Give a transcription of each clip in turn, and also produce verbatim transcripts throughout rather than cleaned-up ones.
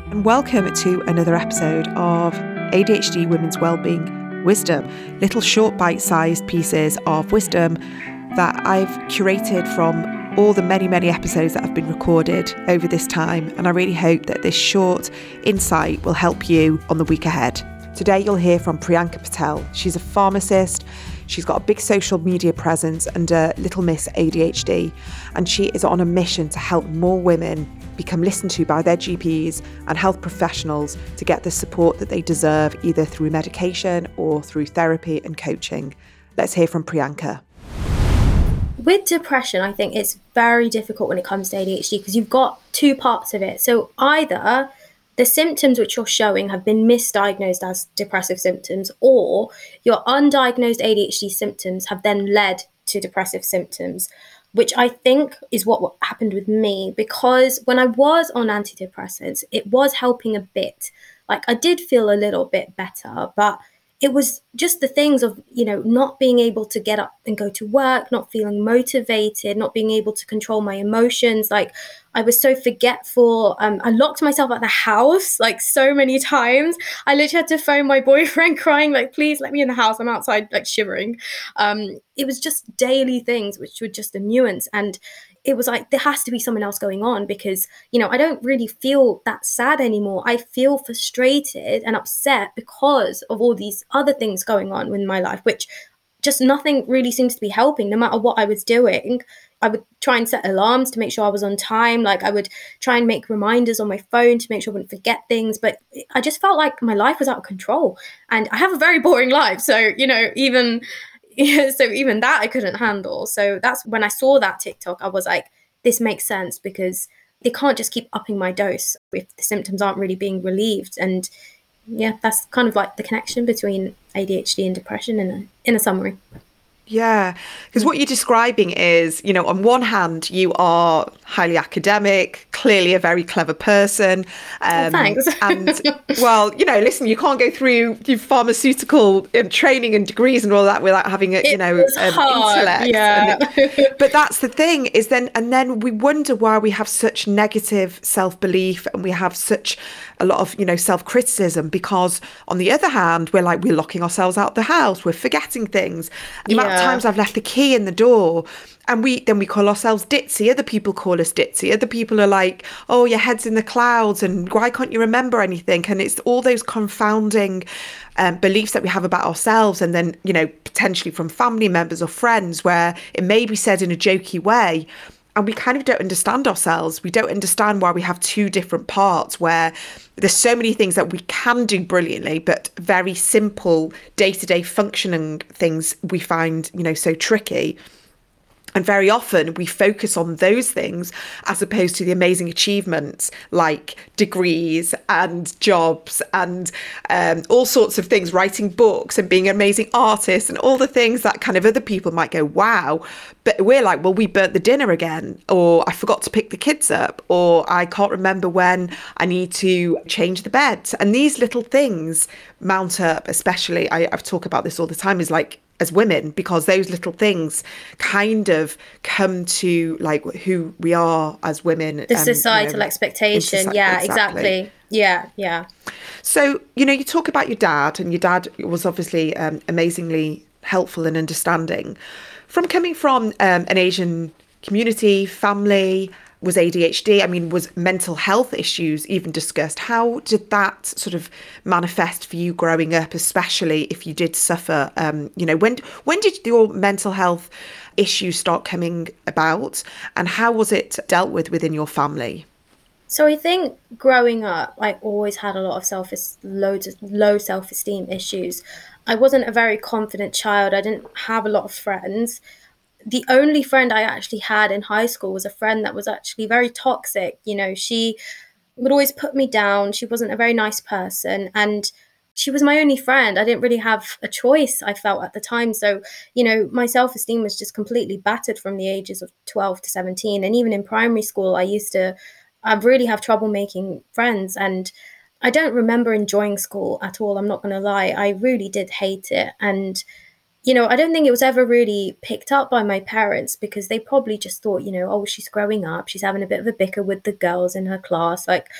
and welcome to another episode of A D H D Women's Wellbeing Wisdom. Little short bite-sized pieces of wisdom that I've curated from all the many, many episodes that have been recorded over this time, and I really hope that this short insight will help you on the week ahead. Today you'll hear from Priyanka Patel. She's a pharmacist. She's got a big social media presence under Little Miss A D H D, and she is on a mission to help more women become listened to by their G Ps and health professionals to get the support that they deserve, either through medication or through therapy and coaching. Let's hear from Priyanka. With depression, I think it's very difficult when it comes to A D H D because you've got two parts of it. So either the symptoms which you're showing have been misdiagnosed as depressive symptoms, or your undiagnosed A D H D symptoms have then led to depressive symptoms, which I think is what happened with me, because when I was on antidepressants, it was helping a bit. Like, I did feel a little bit better, but it was just the things of, you know, not being able to get up and go to work, not feeling motivated, not being able to control my emotions. Like, I was so forgetful. Um, I locked myself out of the house like so many times. I literally had to phone my boyfriend crying, like, please let me in the house. I'm outside, like, shivering. Um, it was just daily things, which were just a nuance. And it was like, there has to be someone else going on because, you know, I don't really feel that sad anymore. I feel frustrated and upset because of all these other things going on in my life, which just nothing really seems to be helping. No matter what I was doing, I would try and set alarms to make sure I was on time. Like, I would try and make reminders on my phone to make sure I wouldn't forget things. But I just felt like my life was out of control. And I have a very boring life. So, you know, even... Yeah, so even that I couldn't handle. So that's when I saw that TikTok, I was like, this makes sense, because they can't just keep upping my dose if the symptoms aren't really being relieved. And yeah, that's kind of like the connection between A D H D and depression in a, in a summary. Yeah, because what you're describing is, you know, on one hand, you are highly academic, clearly a very clever person. Um, oh, thanks. and, well, you know, listen, you can't go through your pharmaceutical training and degrees and all that without having, a, you it know, an intellect. Yeah. And, but that's the thing is then, and then we wonder why we have such negative self-belief and we have such a lot of, you know, self-criticism, because on the other hand, we're like, we're locking ourselves out the house, we're forgetting things. The amount of times I've left the key in the door, and we then we call ourselves ditzy. Other people call us ditzy. Other people are like, oh, your head's in the clouds and why can't you remember anything? And it's all those confounding um, beliefs that we have about ourselves, and then, you know, potentially from family members or friends, where it may be said in a jokey way. And we kind of don't understand ourselves. We don't understand why we have two different parts, where there's so many things that we can do brilliantly, but very simple day-to-day functioning things we find, you know, so tricky. And very often we focus on those things as opposed to the amazing achievements like degrees and jobs and um, all sorts of things, writing books and being an amazing artist and all the things that kind of other people might go, wow. But we're like, well, we burnt the dinner again, or I forgot to pick the kids up, or I can't remember when I need to change the bed. And these little things mount up, especially, I, I've talked about this all the time, is like, as women, because those little things kind of come to like who we are as women. The societal um, you know, expectation. Soci- yeah, exactly. exactly. Yeah, yeah. So, you know, you talk about your dad, and your dad was obviously um, amazingly helpful and understanding. From coming from um, an Asian community, family, was A D H D? I mean, was mental health issues even discussed? How did that sort of manifest for you growing up, especially if you did suffer? Um, you know, when when did your mental health issues start coming about, and how was it dealt with within your family? So I think growing up, I always had a lot of self loads of low self-esteem issues. I wasn't a very confident child. I didn't have a lot of friends. The only friend I actually had in high school was a friend that was actually very toxic. You know, she would always put me down. She wasn't a very nice person, and she was my only friend. I didn't really have a choice, I felt at the time. So, you know, my self-esteem was just completely battered from the ages of twelve to seventeen. And even in primary school, I used to I really have trouble making friends. And I don't remember enjoying school at all. I'm not going to lie. I really did hate it. And you know, I don't think it was ever really picked up by my parents, because they probably just thought, you know, oh, she's growing up, she's having a bit of a bicker with the girls in her class. Like,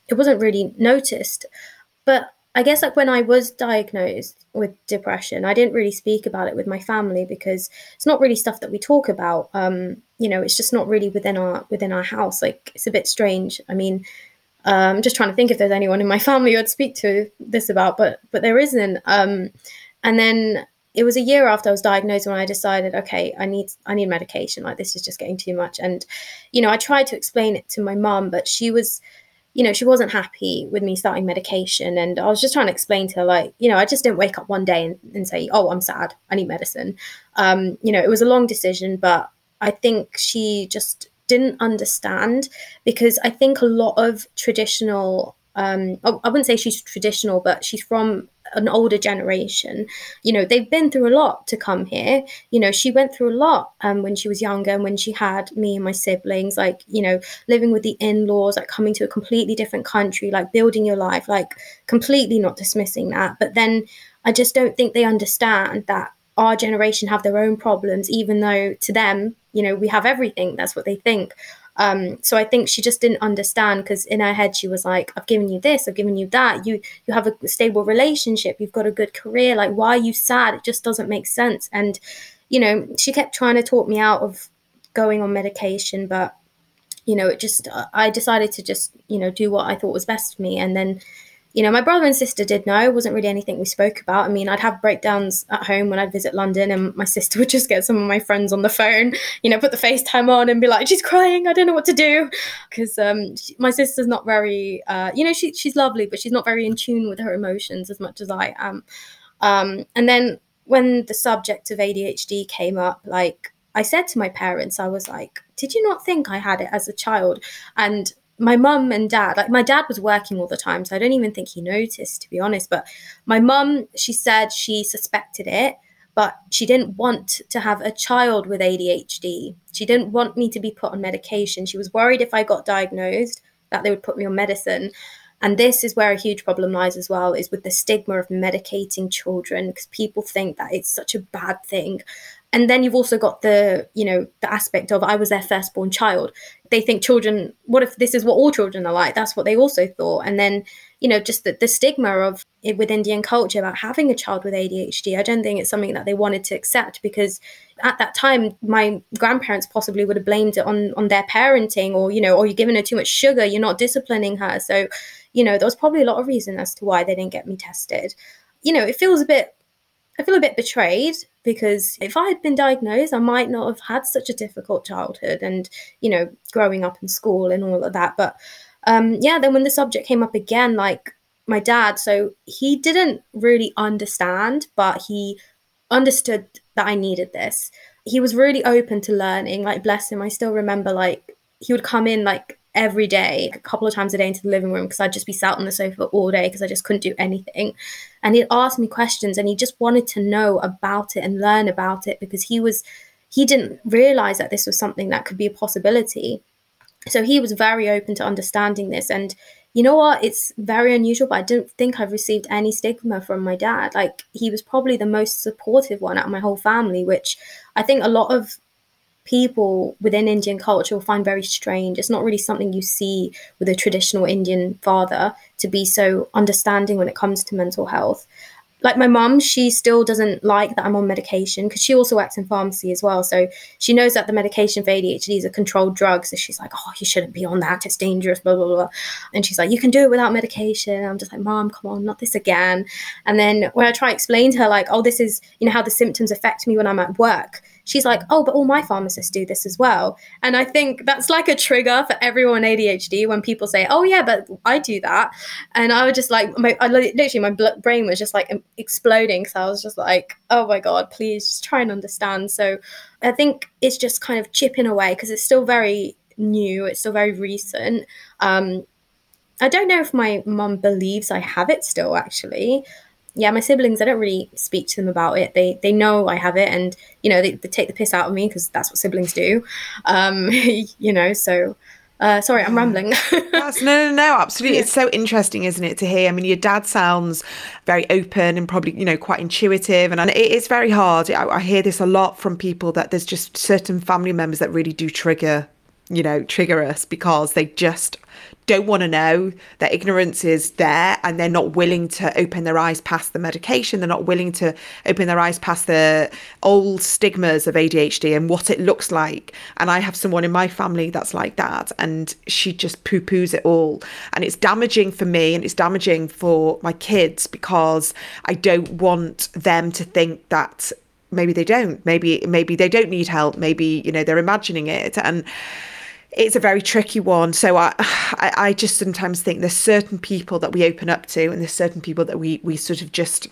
it wasn't really noticed. But I guess like when I was diagnosed with depression, I didn't really speak about it with my family because it's not really stuff that we talk about. Um, you know, it's just not really within our within our house. Like it's a bit strange. I mean, um, I'm just trying to think if there's anyone in my family I'd speak to this about, but but there isn't. Um, and then it was a year after I was diagnosed when I decided, okay, I need I need medication. Like this is just getting too much. And you know, I tried to explain it to my mum, but she was, you know, she wasn't happy with me starting medication. And I was just trying to explain to her, like, you know, I just didn't wake up one day and, and say, oh, I'm sad, I need medicine. Um, you know, it was a long decision, but I think she just didn't understand, because I think a lot of traditional, um, I I wouldn't say she's traditional, but she's from an older generation. You know, they've been through a lot to come here. You know, she went through a lot um, when she was younger, and when she had me and my siblings, like, you know, living with the in-laws, like coming to a completely different country, like building your life, like completely not dismissing that. But then I just don't think they understand that our generation have their own problems, even though to them, you know, we have everything. That's what they think. Um, so I think she just didn't understand, because in her head she was like, I've given you this, I've given you that. You you have a stable relationship, you've got a good career. Like, why are you sad? It just doesn't make sense. And, you know, she kept trying to talk me out of going on medication, but, you know, it just, I decided to just, you know, do what I thought was best for me. And then, you know, my brother and sister did know. It wasn't really anything we spoke about. I mean, I'd have breakdowns at home when I'd visit London, and my sister would just get some of my friends on the phone, you know, put the FaceTime on and be like, she's crying, I don't know what to do. Because um, my sister's not very, uh, you know, she, she's lovely, but she's not very in tune with her emotions as much as I am. Um, and then when the subject of A D H D came up, like I said to my parents, I was like, did you not think I had it as a child? And my mum and dad, like my dad was working all the time, so I don't even think he noticed, to be honest. But my mum, she said she suspected it, but she didn't want to have a child with A D H D. She didn't want me to be put on medication. She was worried if I got diagnosed that they would put me on medicine. And this is where a huge problem lies as well, is with the stigma of medicating children, because people think that it's such a bad thing. And then you've also got the, you know, the aspect of, I was their firstborn child. They think children, what if this is what all children are like? That's what they also thought. And then, you know, just the, the stigma of it with Indian culture about having a child with A D H D, I don't think it's something that they wanted to accept, because at that time, my grandparents possibly would have blamed it on, on their parenting, or, you know, or you're giving her too much sugar, you're not disciplining her. So, you know, there was probably a lot of reason as to why they didn't get me tested. You know, it feels a bit, I feel a bit betrayed, because if I had been diagnosed, I might not have had such a difficult childhood and, you know, growing up in school and all of that. But um, yeah, then when the subject came up again, like my dad, so he didn't really understand, but he understood that I needed this. He was really open to learning, like bless him. I still remember, like, he would come in like every day, a couple of times a day into the living room, because I'd just be sat on the sofa all day because I just couldn't do anything. And he'd ask me questions, and he just wanted to know about it and learn about it, because he was, he didn't realize that this was something that could be a possibility. So he was very open to understanding this. And you know what? It's very unusual, but I don't think I've received any stigma from my dad. Like, he was probably the most supportive one out of my whole family, which I think a lot of people within Indian culture will find very strange. It's not really something you see with a traditional Indian father, to be so understanding when it comes to mental health. Like my mum, she still doesn't like that I'm on medication, because she also works in pharmacy as well. So she knows that the medication for A D H D is a controlled drug. So she's like, oh, you shouldn't be on that. It's dangerous, blah, blah, blah. And she's like, you can do it without medication. And I'm just like, Mom, come on, not this again. And then when I try to explain to her, like, oh, this is, you know, how the symptoms affect me when I'm at work, she's like, oh, but all my pharmacists do this as well. And I think that's like a trigger for everyone with A D H D when people say, oh, yeah, but I do that. And I was just like, my, I literally, my brain was just like exploding. So I was just like, oh, my God, please just try and understand. So I think it's just kind of chipping away, because it's still very new. It's still very recent. Um, I don't know if my mum believes I have it still, actually. Yeah, my siblings, I don't really speak to them about it. They they know I have it, and, you know, they, they take the piss out of me, because that's what siblings do. Um, you know, so, uh, sorry, I'm rambling. That's, no, no, no, absolutely. Yeah. It's so interesting, isn't it, to hear? I mean, your dad sounds very open and probably, you know, quite intuitive. And, and it, it's very hard. I, I hear this a lot from people, that there's just certain family members that really do trigger, you know, trigger us, because they just don't want to know. Their ignorance is there, and they're not willing to open their eyes past the medication. They're not willing to open their eyes past the old stigmas of A D H D and what it looks like. And I have someone in my family that's like that, and she just poo-poos it all. And it's damaging for me, and it's damaging for my kids, because I don't want them to think that maybe they don't, maybe maybe they don't need help, maybe, you know, they're imagining it. And it's a very tricky one. So I, I, I just sometimes think there's certain people that we open up to, and there's certain people that we, we sort of just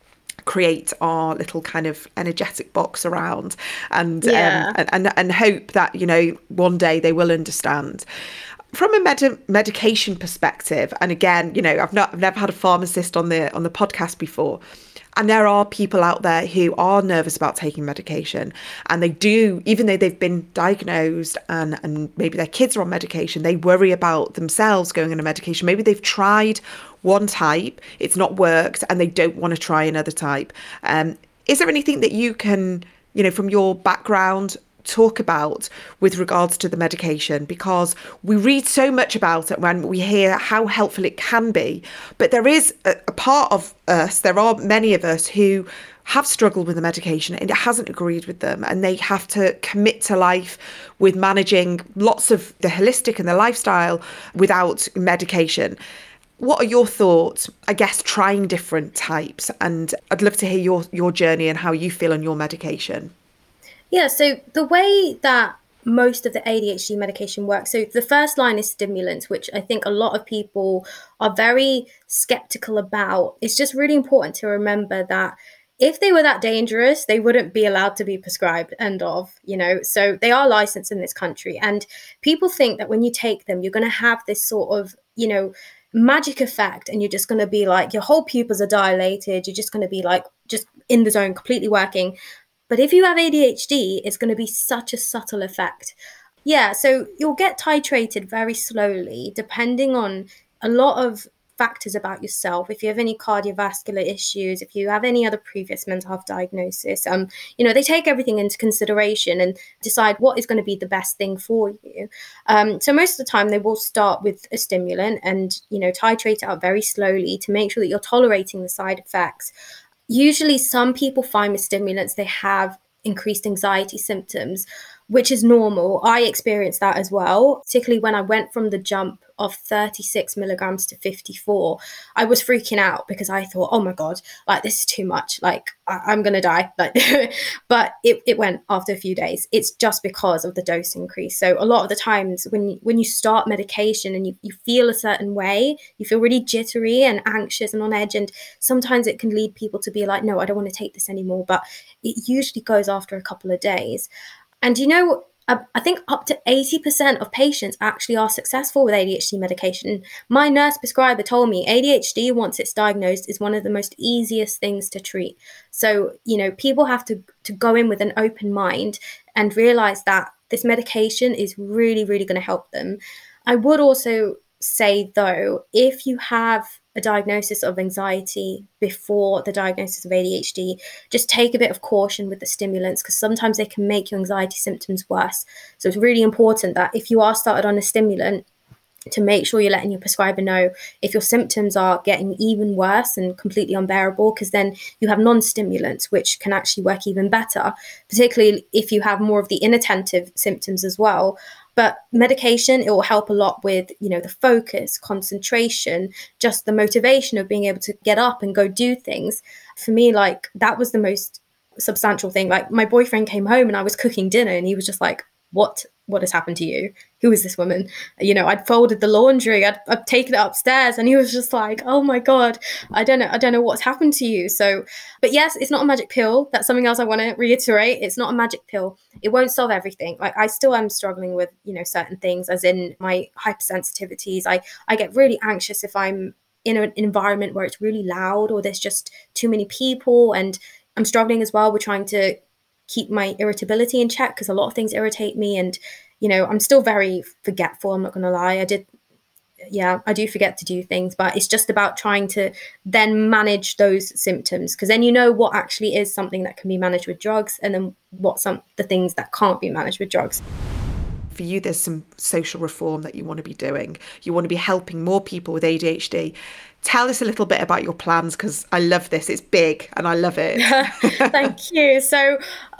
create our little kind of energetic box around, and, Yeah. um, and, and, and hope that, you know, one day they will understand. From a med- medication perspective, and again, you know, I've not, I've never had a pharmacist on the on the podcast before. And there are people out there who are nervous about taking medication, and they do, even though they've been diagnosed and, and maybe their kids are on medication, they worry about themselves going on a medication. Maybe they've tried one type, it's not worked, and they don't want to try another type. Um, is there anything that you can, you know, from your background, talk about with regards to the medication? Because we read so much about it when we hear how helpful it can be, but there is a, a part of us, there are many of us who have struggled with the medication and it hasn't agreed with them, and they have to commit to life with managing lots of the holistic and the lifestyle without medication. What are your thoughts, I guess, trying different types? And I'd love to hear your your journey and how you feel on your medication. Yeah, so the way that most of the A D H D medication works, so the first line is stimulants, which I think a lot of people are very skeptical about. It's just really important to remember that if they were that dangerous, they wouldn't be allowed to be prescribed, end of, you know. So they are licensed in this country. And people think that when you take them, you're going to have this sort of, you know, magic effect, and you're just going to be like, your whole pupils are dilated. You're just going to be like, just in the zone, completely working. But if you have A D H D, it's going to be such a subtle effect. Yeah, so you'll get titrated very slowly, depending on a lot of factors about yourself. If you have any cardiovascular issues, if you have any other previous mental health diagnosis, um, you know, they take everything into consideration and decide what is going to be the best thing for you. Um, so most of the time, they will start with a stimulant and, you know, titrate it out very slowly to make sure that you're tolerating the side effects. Usually some people find with stimulants, they have increased anxiety symptoms, which is normal. I experienced that as well, particularly when I went from the jump of thirty-six milligrams to fifty-four. I was freaking out because I thought, oh my God, like this is too much. Like I- I'm going to die. Like, but it, it went after a few days. It's just because of the dose increase. So a lot of the times when you, when you start medication and you, you feel a certain way, you feel really jittery and anxious and on edge. And sometimes it can lead people to be like, no, I don't want to take this anymore. But it usually goes after a couple of days. And you know, I think up to eighty percent of patients actually are successful with A D H D medication. My nurse prescriber told me A D H D, once it's diagnosed, is one of the most easiest things to treat. So, you know, people have to, to go in with an open mind and realize that this medication is really, really going to help them. I would also say, though, if you have a diagnosis of anxiety before the diagnosis of A D H D, just take a bit of caution with the stimulants, because sometimes they can make your anxiety symptoms worse. So it's really important that if you are started on a stimulant, to make sure you're letting your prescriber know if your symptoms are getting even worse and completely unbearable, because then you have non-stimulants, which can actually work even better, particularly if you have more of the inattentive symptoms as well. But medication, it will help a lot with, you know, the focus, concentration, just the motivation of being able to get up and go do things. For me, like, that was the most substantial thing. Like, my boyfriend came home and I was cooking dinner and he was just like, what, what has happened to you? Who is this woman? You know, I'd folded the laundry, I'd, I'd taken it upstairs, and he was just like, oh my God, I don't know, I don't know what's happened to you. So, but yes, it's not a magic pill. That's something else I want to reiterate. It's not a magic pill. It won't solve everything. Like, I still am struggling with, you know, certain things, as in my hypersensitivities. I, I get really anxious if I'm in an environment where it's really loud or there's just too many people. And I'm struggling as well with trying to keep my irritability in check, because a lot of things irritate me. And, you know, I'm still very forgetful. I'm not going to lie. I did, yeah, I do forget to do things, but it's just about trying to then manage those symptoms, because then you know what actually is something that can be managed with drugs, and then what some the things that can't be managed with drugs. for you, there's some social reform that you want to be doing. You want to be helping more people with A D H D. Tell us a little bit about your plans, because I love this. It's big and I love it. Thank you. So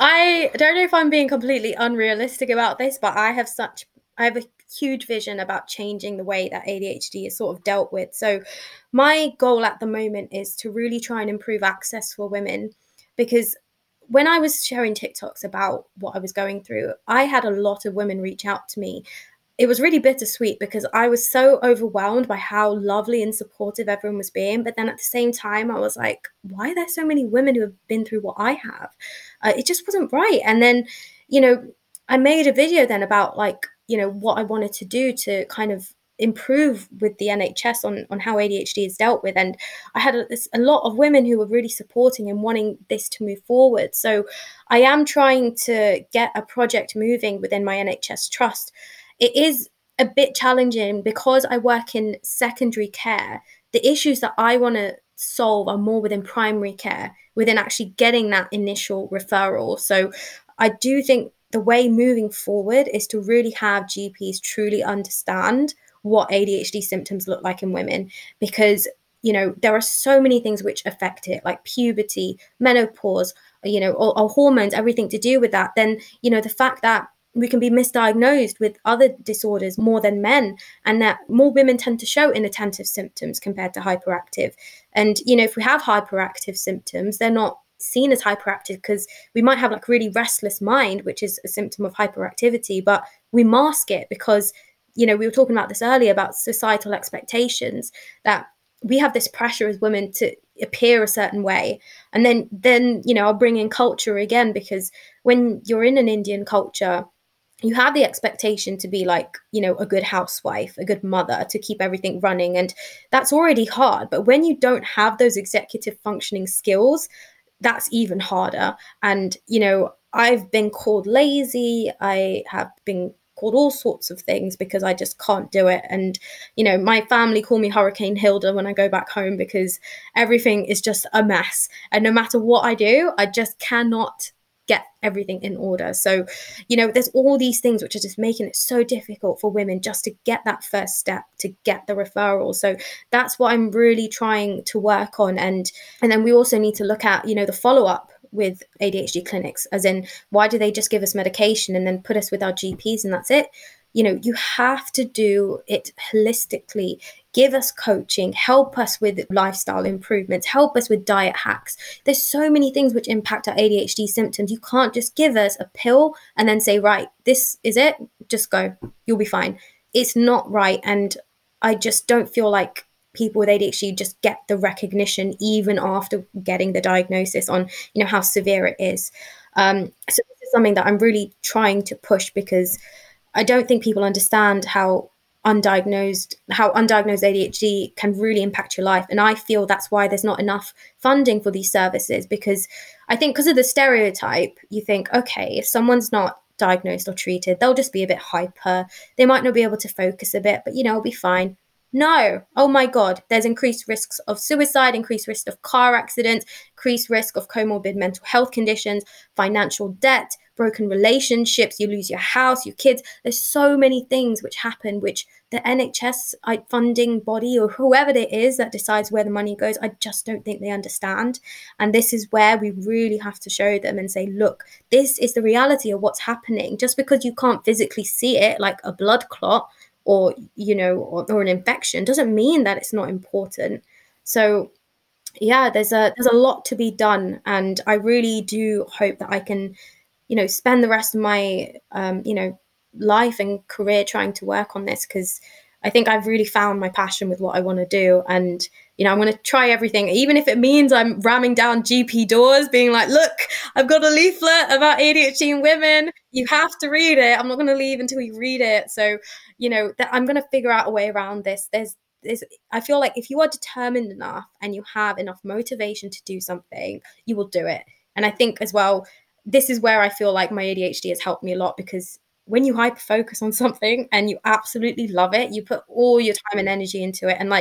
I don't know if I'm being completely unrealistic about this, but I have such I have a huge vision about changing the way that A D H D is sort of dealt with. So my goal at the moment is to really try and improve access for women, because when I was sharing TikToks about what I was going through, I had a lot of women reach out to me. It was really bittersweet because I was so overwhelmed by how lovely and supportive everyone was being. But then at the same time, I was like, why are there so many women who have been through what I have? Uh, it just wasn't right. And then, you know, I made a video then about like, you know, what I wanted to do to kind of improve with the N H S on, on how A D H D is dealt with. And I had a, a lot of women who were really supporting and wanting this to move forward. So I am trying to get a project moving within my N H S trust. It is a bit challenging because I work in secondary care. The issues that I want to solve are more within primary care, within actually getting that initial referral. So I do think the way moving forward is to really have G Ps truly understand what A D H D symptoms look like in women, because you know there are so many things which affect it, like puberty, menopause, you know, or, or hormones, everything to do with that. Then you know the fact that we can be misdiagnosed with other disorders more than men, and that more women tend to show inattentive symptoms compared to hyperactive. And you know if we have hyperactive symptoms, they're not seen as hyperactive because we might have like really restless mind, which is a symptom of hyperactivity, but we mask it because you know we were talking about this earlier about societal expectations, that we have this pressure as women to appear a certain way. And then then you know I'll bring in culture again, because when you're in an Indian culture, you have the expectation to be like, you know, a good housewife, a good mother, to keep everything running. And that's already hard. But when you don't have those executive functioning skills, that's even harder. And, you know, I've been called lazy. I have been called all sorts of things because I just can't do it. And, you know, my family call me Hurricane Hilda when I go back home because everything is just a mess. And no matter what I do, I just cannot get everything in order. So, you know, there's all these things which are just making it so difficult for women just to get that first step, to get the referral. So that's what I'm really trying to work on. And and then we also need to look at, you know, the follow-up with A D H D clinics, as in, why do they just give us medication and then put us with our G Ps and that's it? You know, you have to do it holistically. Give us coaching, help us with lifestyle improvements, help us with diet hacks. There's so many things which impact our A D H D symptoms. You can't just give us a pill and then say, right, this is it, just go, you'll be fine. It's not right. And I just don't feel like people with A D H D just get the recognition even after getting the diagnosis on, you know, how severe it is. Um, so this is something that I'm really trying to push, because I don't think people understand how undiagnosed, how undiagnosed A D H D can really impact your life. And I feel that's why there's not enough funding for these services, because I think because of the stereotype, you think, okay, if someone's not diagnosed or treated, they'll just be a bit hyper. They might not be able to focus a bit, but, you know, it'll be fine. No. Oh my God. There's increased risks of suicide, increased risk of car accidents, increased risk of comorbid mental health conditions, financial debt, broken relationships, you lose your house, your kids. There's so many things which happen, which the N H S funding body or whoever it is that decides where the money goes, I just don't think they understand. And this is where we really have to show them and say, look, this is the reality of what's happening. Just because you can't physically see it, like a blood clot, or you know or, or an infection, doesn't mean that it's not important. So yeah, there's a there's a lot to be done, and I really do hope that I can, you know, spend the rest of my um you know life and career trying to work on this, because I think I've really found my passion with what I want to do. And you know, I'm going to try everything, even if it means I'm ramming down G P doors, being like, look, I've got a leaflet about A D H D in women. You have to read it. I'm not going to leave until you read it. So, you know, that I'm going to figure out a way around this. There's, there's, I feel like if you are determined enough and you have enough motivation to do something, you will do it. And I think as well, this is where I feel like my A D H D has helped me a lot, because when you hyper focus on something and you absolutely love it, you put all your time and energy into it. And like,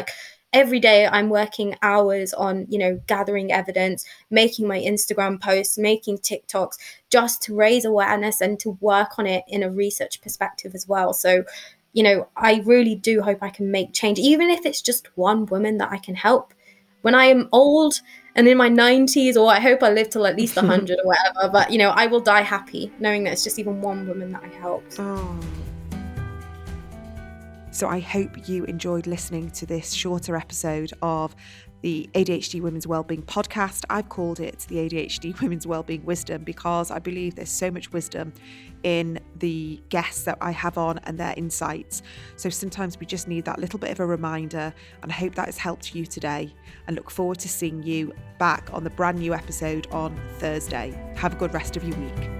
every day I'm working hours on, you know, gathering evidence, making my Instagram posts, making TikToks, just to raise awareness and to work on it in a research perspective as well. So, you know, I really do hope I can make change, even if it's just one woman that I can help. When I am old and in my nineties, or I hope I live till at least one hundred or whatever, but, you know, I will die happy knowing that it's just even one woman that I helped. Oh. So I hope you enjoyed listening to this shorter episode of the A D H D Women's Wellbeing podcast. I've called it the A D H D Women's Wellbeing Wisdom because I believe there's so much wisdom in the guests that I have on and their insights. So sometimes we just need that little bit of a reminder, and I hope that has helped you today, and look forward to seeing you back on the brand new episode on Thursday. Have a good rest of your week.